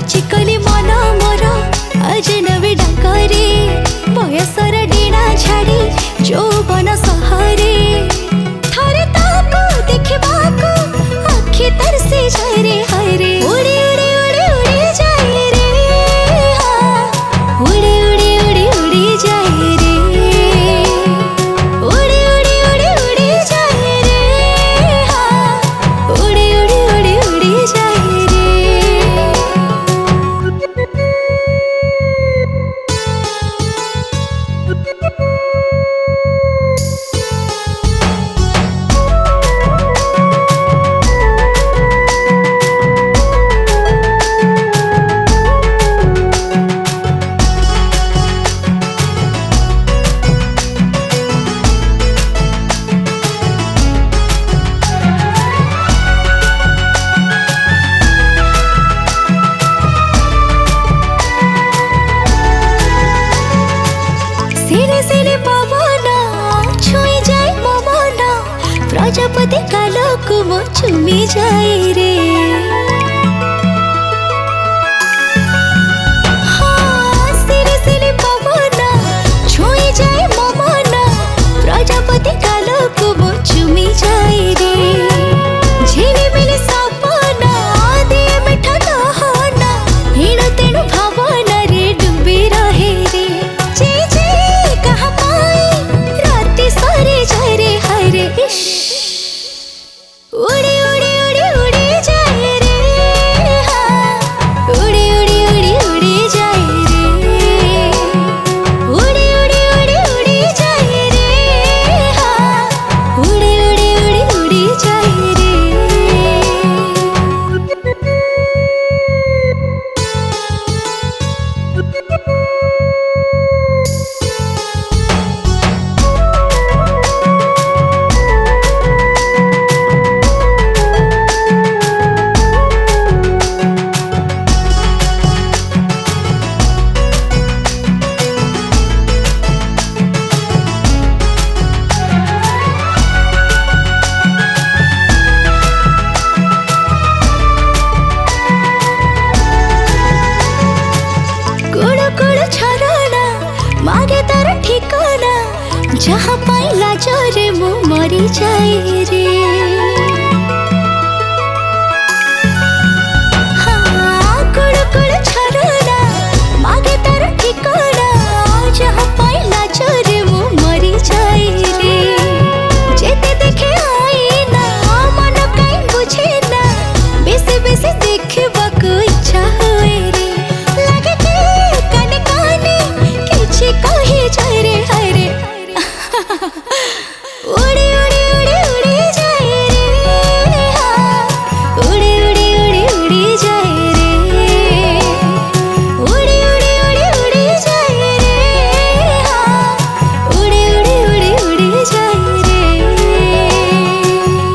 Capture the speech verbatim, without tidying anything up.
चिकली मन मोर अजनबी डाकरे बयसर डीणा छाड़ी यौवन सहरे थरे ताको देखबाको आखि तरसी जाए रे हरे उड़ी उड़ी उड़ी उड़ी जाए रे हाँ उड़ी उड़ी उड़ी उड़ी जाए रे उड़ी उड़ी उड़ी उड़ी जाए रे हाँ उड़ी उड़ी उड़ी उड़ी जाए रे। सिले सिले पवन छुई जाए मो मन प्रजापति कालक मो चुमी जाए रे हाँ सिले सिले पवन छुई जाए मो मन प्रजापति कालक मो चुमी जाए रे झिलिमिली सपना दिए मिठा दहना हेणु तेणु भावना रे डूबी रहे रे उड़ी उड़ी उड़ी उड़ी जाए रे हाँ उड़ी उड़ी उड़ी उड़ी जाए रे उड़ी उड़ी उड़ी उड़ी जाए रे हाँ उड़ी उड़ी उड़ी उड़ी जाए रे। मागे तार ठिकाना जहाँ पाइला जरे मु मरी जाए